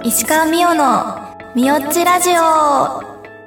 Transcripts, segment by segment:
石川美代のみよっちラジオ。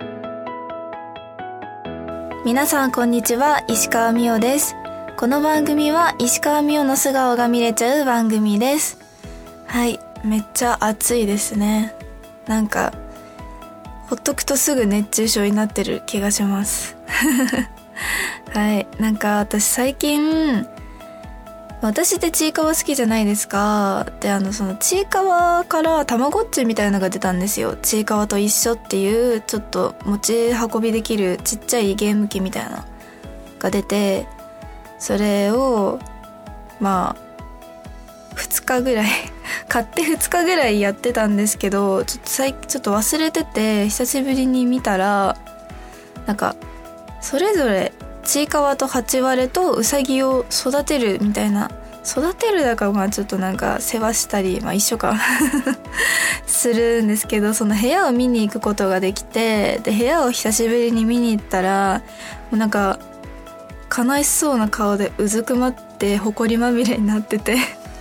皆さんこんにちは、石川美代です。この番組は石川美代の素顔が見れちゃう番組です。はい、めっちゃ暑いですね。なんかほっとくとすぐ熱中症になってる気がしますはい、なんか私最近、私ってちいかわ好きじゃないですか。で、そのちいかわからたまごっちみたいなのが出たんですよ。ちいかわと一緒っていうちょっと持ち運びできるちっちゃいゲーム機みたいなのが出て、それをまあ2日ぐらい買って2日ぐらいやってたんですけど、ちょっと忘れてて久しぶりに見たら、なんかそれぞれちいかわとハチワレとウサギを育てるみたいな、育てるだからまあちょっとなんか世話したり、まあ一緒かするんですけど、その部屋を見に行くことができて、で部屋を久しぶりに見に行ったら、もうなんか悲しそうな顔でうずくまってほこりまみれになってて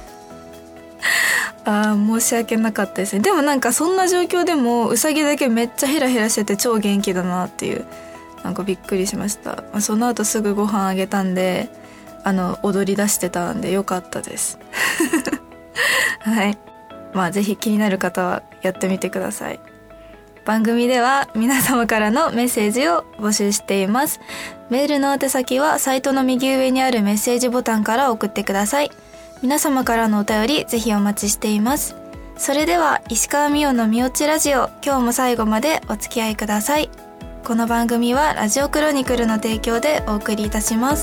申し訳なかったですね。でもなんかそんな状況でもウサギだけめっちゃヘラヘラしてて超元気だなっていう、なんかびっくりしました。その後すぐご飯あげたんで、踊り出してたんでよかったですはい、まあぜひ気になる方はやってみてください。番組では皆様からのメッセージを募集しています。メールの宛先はサイトの右上にあるメッセージボタンから送ってください。皆様からのお便りぜひお待ちしています。それでは石川美代のみよっちラジオ、今日も最後までお付き合いください。この番組はラジオクロニクルの提供でお送りいたします。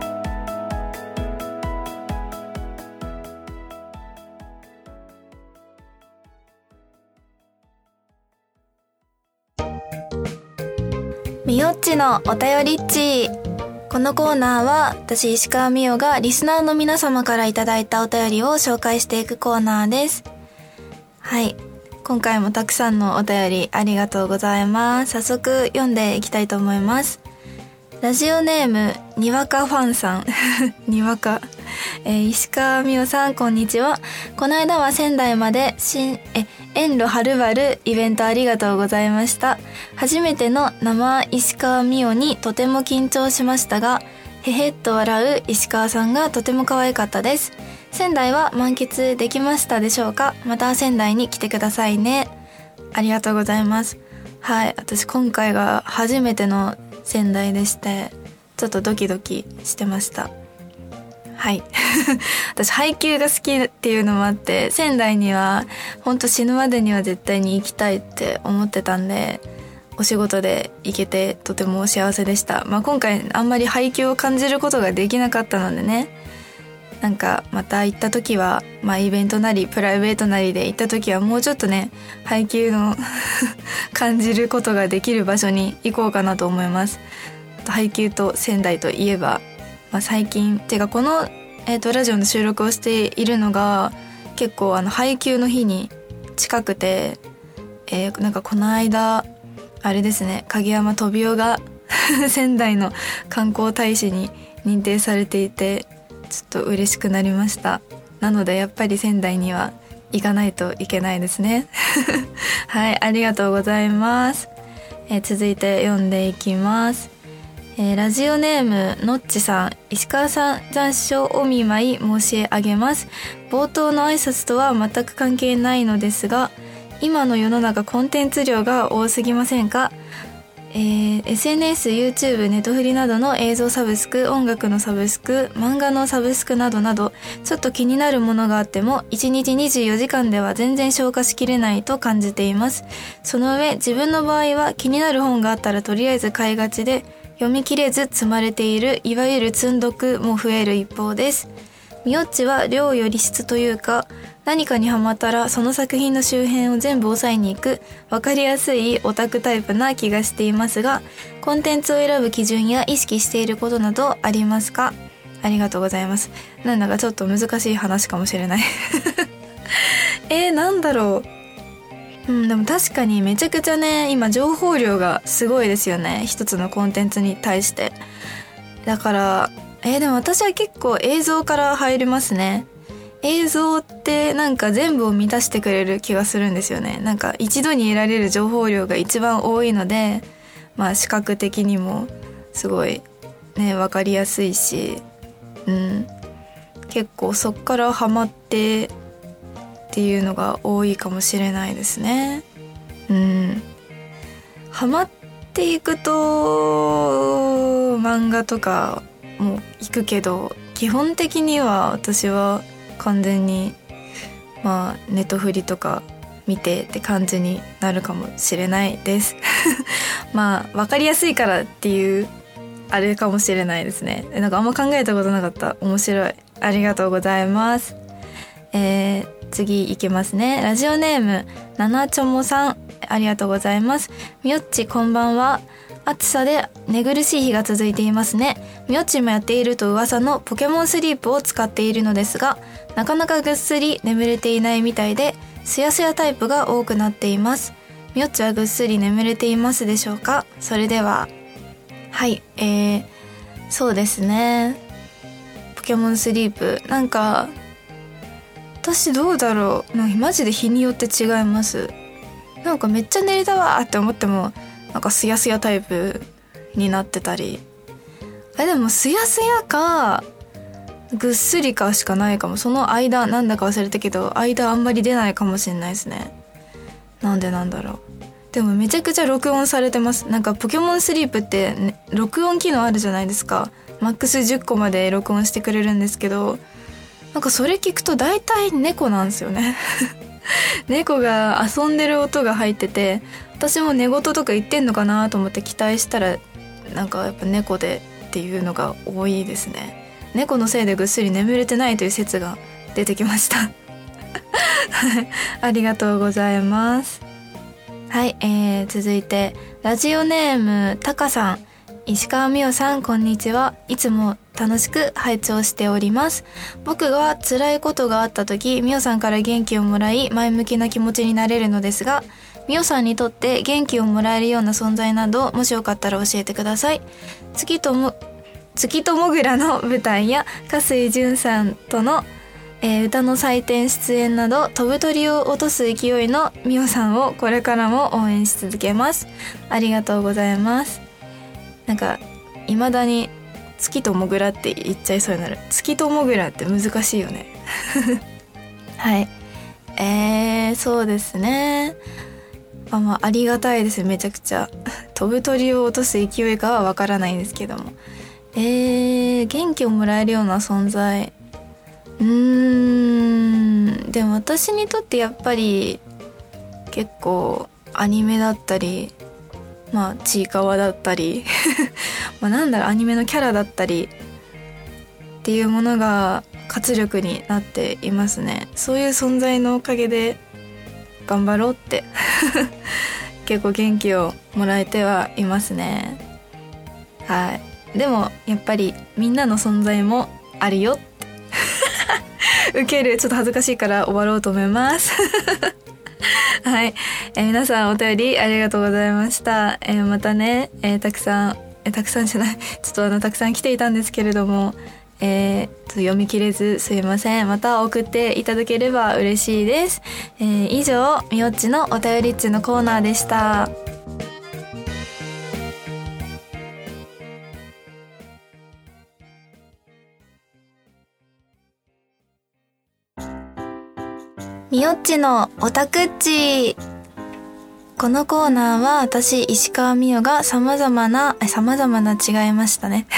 みよっちのお便りっち。このコーナーは私石川美代がリスナーの皆様からいただいたお便りを紹介していくコーナーです。はい、今回もたくさんのお便りありがとうございます。早速読んでいきたいと思います。ラジオネームにわかファンさんにわか、石川美代さんこんにちは。この間は仙台まで遠路はるばるイベントありがとうございました。初めての生石川美代にとても緊張しましたが、へへっと笑う石川さんがとても可愛かったです。仙台は満喫できましたでしょうか。また仙台に来てくださいね。ありがとうございます。はい、私今回が初めての仙台でして、ちょっとドキドキしてました。はい私配給が好きっていうのもあって、仙台にはほんと死ぬまでには絶対に行きたいって思ってたんで、お仕事で行けてとても幸せでした。まあ今回あんまり配給を感じることができなかったのでね、なんかまた行った時は、まあイベントなりプライベートなりで行った時はもうちょっとね、配給の感じることができる場所に行こうかなと思います。配給と仙台といえば、まあ、最近てかこの、ラジオの収録をしているのが結構配給の日に近くて、なんかこの間あれですね、影山飛雄が仙台の観光大使に認定されていて、ちょっと嬉しくなりました。なのでやっぱり仙台には行かないといけないですねはい、ありがとうございます。続いて読んでいきます。ラジオネームのっちさん、石川さん残暑お見舞い申し上げます。冒頭の挨拶とは全く関係ないのですが、今の世の中コンテンツ量が多すぎませんか。SNS、YouTube、ネットフリなどの映像サブスク、音楽のサブスク、漫画のサブスクなどなど、ちょっと気になるものがあっても1日24時間では全然消化しきれないと感じています。その上、自分の場合は気になる本があったらとりあえず買いがちで、読み切れず積まれているいわゆる積んどくも増える一方です。みよっちは量より質というか、何かにハマったらその作品の周辺を全部押さえに行く分かりやすいオタクタイプな気がしていますが、コンテンツを選ぶ基準や意識していることなどありますか。ありがとうございます。なんだかちょっと難しい話かもしれないなんだろう。でも確かにめちゃくちゃね、今情報量がすごいですよね、一つのコンテンツに対して。だからでも私は結構映像から入りますね。 映像ってなんか全部を満たしてくれる気がするんですよね。なんか一度に得られる情報量が一番多いので、まあ視覚的にもすごいね分かりやすいし、結構そっからハマってっていうのが多いかもしれないですね。ハマっていくと漫画とかも行くけど、基本的には私は完全にネットフリとか見てって感じになるかもしれないです分かりやすいからっていうあれかもしれないですね。なんかあんま考えたことなかった。面白い。ありがとうございます。次いきますね。ラジオネームななちょもさん、ありがとうございます。みよっちこんばんは。暑さで寝苦しい日が続いていますね。みよっちもやっていると噂のポケモンスリープを使っているのですが、なかなかぐっすり眠れていないみたいで、すやすやタイプが多くなっています。みよっちはぐっすり眠れていますでしょうか？それでは。はい、そうですね。ポケモンスリープ、なんか私どうだろう、マジで日によって違います。なんかめっちゃ寝れたわって思っても、なんかすやすやタイプになってたり、でもすやすやかぐっすりかしかないかも。その間なんだか忘れたけど、間あんまり出ないかもしれないですね。なんでなんだろう。でもめちゃくちゃ録音されてます。なんかポケモンスリープって、ね、録音機能あるじゃないですか。マックス10個まで録音してくれるんですけど、なんかそれ聞くと大体猫なんですよね猫が遊んでる音が入ってて、私も寝言とか言ってんのかなと思って期待したら、なんかやっぱ猫でっていうのが多いですね。猫のせいでぐっすり眠れてないという説が出てきましたありがとうございます。はい、続いてラジオネームたかさん、石川美代さん、こんにちは。いつも楽しく拝聴しております。僕が辛いことがあった時、美代さんから元気をもらい前向きな気持ちになれるのですが、美代さんにとって元気をもらえるような存在など、もしよかったら教えてください。月ともぐらの舞台や加水純さんとの、歌の祭典出演など、飛ぶ鳥を落とす勢いの美代さんをこれからも応援し続けます。ありがとうございます。なんか未だに月ともぐらって言っちゃいそうになる。月ともぐらって難しいよねはい、そうですね。ありがたいです。めちゃくちゃ飛ぶ鳥を落とす勢いかはわからないんですけども、元気をもらえるような存在、でも私にとってやっぱり結構アニメだったり、ちいかわだったりアニメのキャラだったりっていうものが活力になっていますね。そういう存在のおかげで頑張ろうって結構元気をもらえてはいますね。はい。でもやっぱりみんなの存在もあるよってウケる。ちょっと恥ずかしいから終わろうと思いますはい、皆さんお便りありがとうございました。またね、たくさんじゃないちょっとたくさん来ていたんですけれども、読み切れずすいません。また送っていただければ嬉しいです。以上、みよっちのお便りっちのコーナーでした。みよっちのオタクッチ。このコーナーは私石川美代が様々な違いましたね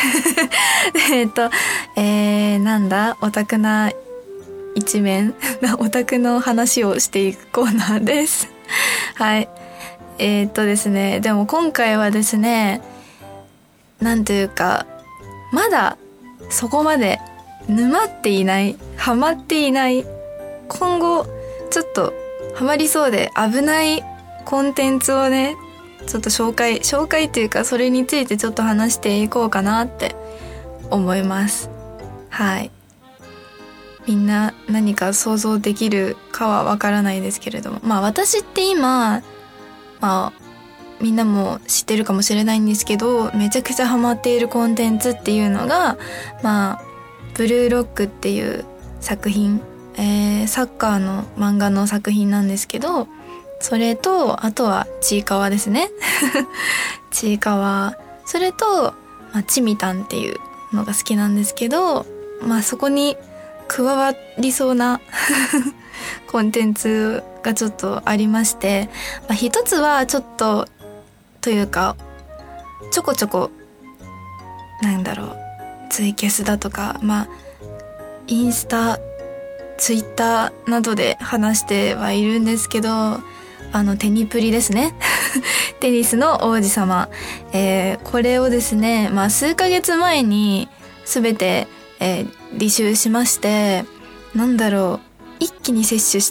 オタクな一面オタクの話をしていくコーナーですはいですね、でも今回はですね、なんというかまだそこまで沼っていない、ハマっていない、今後ちょっとハマりそうで危ないコンテンツをね、ちょっと紹介っていうか、それについてちょっと話していこうかなって思います。はい。みんな何か想像できるかはわからないですけれども、私って今、みんなも知ってるかもしれないんですけど、めちゃくちゃハマっているコンテンツっていうのが、ブルーロックっていう作品、 サッカーの漫画の作品なんですけど、それとあとはちいかわですねちいかわ、それと、ちみたんっていうのが好きなんですけど、そこに加わりそうなコンテンツがちょっとありまして、一つはちょっとというかちょこちょこツイキャスだとか、インスタ、ツイッターなどで話してはいるんですけど、テニプリですねテニスの王子様、これをですね、数ヶ月前に全て、履修しまして、一気に摂取して、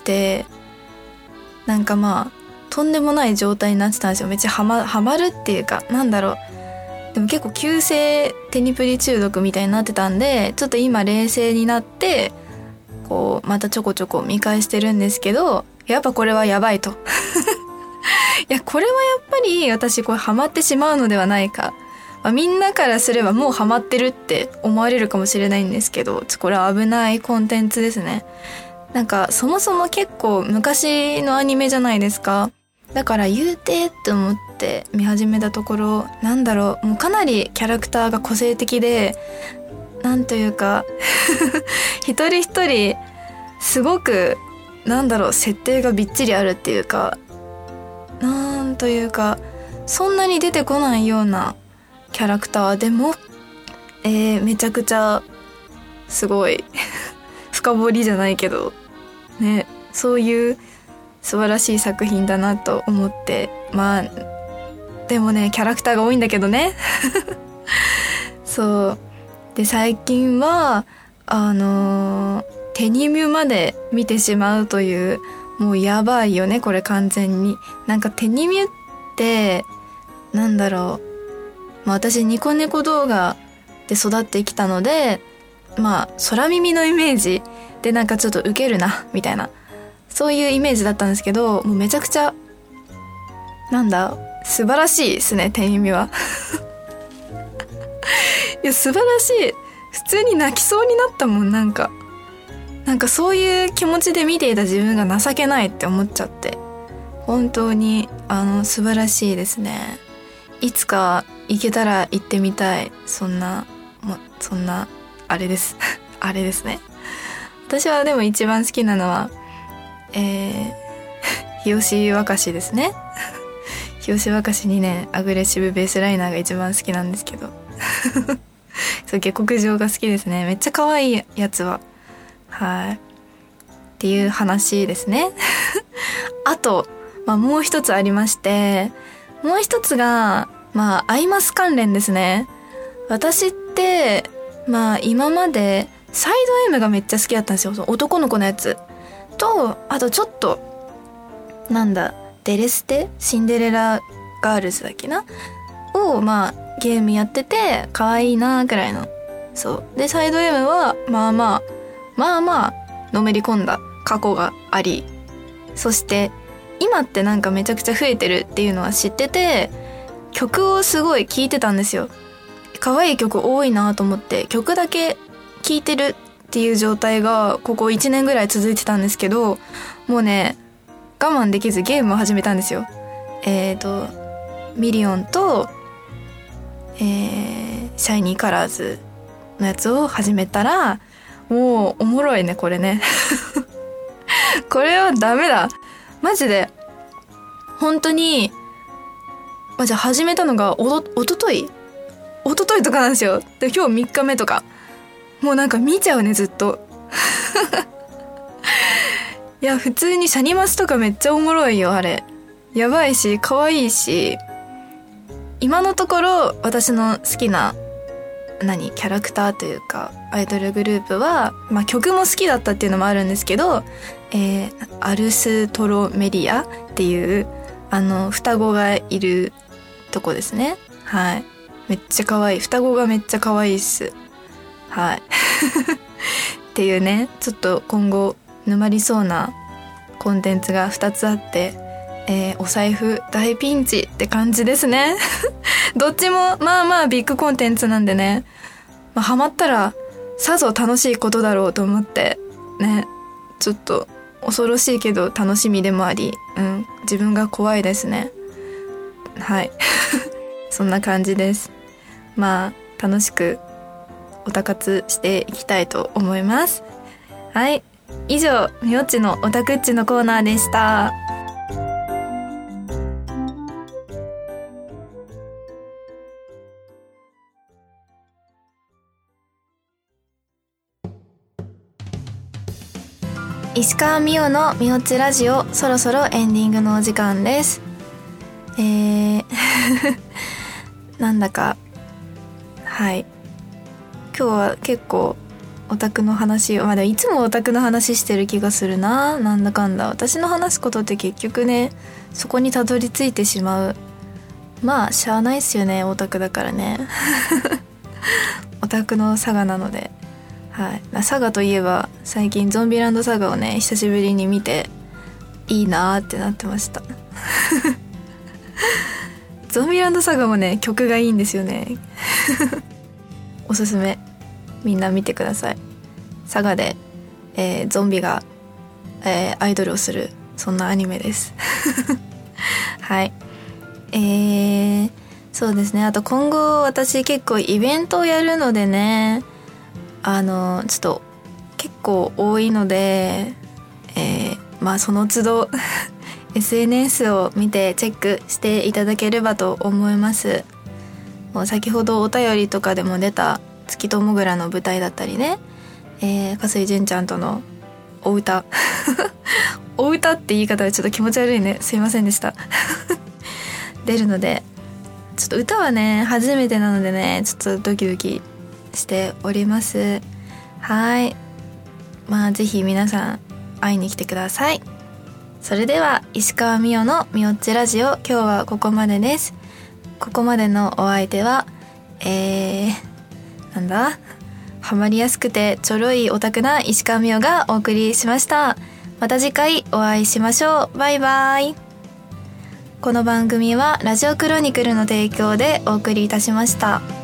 とんでもない状態になってたんですよ。めっちゃハマるっていうか、でも結構急性テニプリ中毒みたいになってたんで、ちょっと今冷静になってまたちょこちょこ見返してるんですけど、やっぱこれはやばいといや、これはやっぱり私ハマってしまうのではないか、みんなからすればもうハマってるって思われるかもしれないんですけど、これは危ないコンテンツですね。そもそも結構昔のアニメじゃないですか。だから言うてって思って見始めたところ、もうかなりキャラクターが個性的で、なんというか一人一人すごく設定がびっちりあるっていうか、なんというかそんなに出てこないようなキャラクターでも、めちゃくちゃすごい深掘りじゃないけどね、そういう素晴らしい作品だなと思って、でもねキャラクターが多いんだけどねそうで、最近はテニミュまで見てしまうという、もうやばいよねこれ完全に。テニミュって私ニコネコ動画で育ってきたので、空耳のイメージでちょっとウケるなみたいな、そういうイメージだったんですけど、もうめちゃくちゃ素晴らしいですね、テニミュはいや素晴らしい。普通に泣きそうになったもん。そういう気持ちで見ていた自分が情けないって思っちゃって、本当に素晴らしいですね。いつか行けたら行ってみたい。そんなあれですあれですね。私はでも一番好きなのは日吉若しですね日吉若し2年アグレッシブベースライナーが一番好きなんですけどそう、下克上が好きですね。めっちゃ可愛いやつは。はい。っていう話ですねあと、もう一つありまして、もう一つがアイマス関連ですね。私って今までサイド M がめっちゃ好きだったんですよ。男の子のやつと、あとちょっとデレステシンデレラガールズだっけなをゲームやってて可愛いなくらいの。そうで、サイド M はのめり込んだ過去があり、そして今ってめちゃくちゃ増えてるっていうのは知ってて、曲をすごい聴いてたんですよ。可愛い曲多いなと思って曲だけ聴いてるっていう状態がここ1年ぐらい続いてたんですけど、もうね我慢できずゲームを始めたんですよ。ミリオンと、シャイニーカラーズのやつを始めたら、もうおもろいねこれねこれはダメだマジで。本当にじゃあ始めたのがおとといとかなんですよ。で今日3日目とか、もう見ちゃうねずっといや普通にシャニマスとかめっちゃおもろいよあれ。やばいし可愛いし、今のところ私の好きなキャラクターというかアイドルグループは、曲も好きだったっていうのもあるんですけど、アルストロメリアっていう双子がいるとこですね。はい、めっちゃ可愛い。双子がめっちゃ可愛いっす。はいっていうね、ちょっと今後沼りそうなコンテンツが2つあって、お財布大ピンチって感じですねどっちもビッグコンテンツなんでね、ハマったらさぞ楽しいことだろうと思ってね、 ちょっと恐ろしいけど楽しみでもあり、自分が怖いですね。はいそんな感じです。まあ楽しくオタ活していきたいと思います。はい、以上みおっちのオタクッチのコーナーでした。石川みおのみおっちラジオ、そろそろエンディングのお時間です。なんだか、はい、今日は結構オタクの話を、でもいつもオタクの話してる気がするな。なんだかんだ私の話すことって結局ね、そこにたどり着いてしまう。まあしゃあないっすよね、オタクだからねオタクのサガなので。はい、サガといえば最近ゾンビランドサガをね久しぶりに見ていいなーってなってましたゾンビランドサガもね曲がいいんですよねおすすめ、みんな見てください。サガで、ゾンビが、アイドルをする、そんなアニメですはい、そうですね。あと今後私結構イベントをやるのでね、ちょっと結構多いので、まあその都度SNS を見てチェックしていただければと思います。もう先ほどお便りとかでも出た月ともぐらの舞台だったりね、加水純ちゃんとのお歌お歌って言い方はちょっと気持ち悪いね、すいませんでした出るので、ちょっと歌はね初めてなのでね、ちょっとドキドキしております。はい、まあぜひ皆さん会いに来てください。それでは石川みおのみおっちラジオ、今日はここまでです。ここまでのお相手はなんだ、ハマりやすくてちょろいオタクな石川みおがお送りしました。また次回お会いしましょう。バイバイ。この番組はラジオクロニクルの提供でお送りいたしました。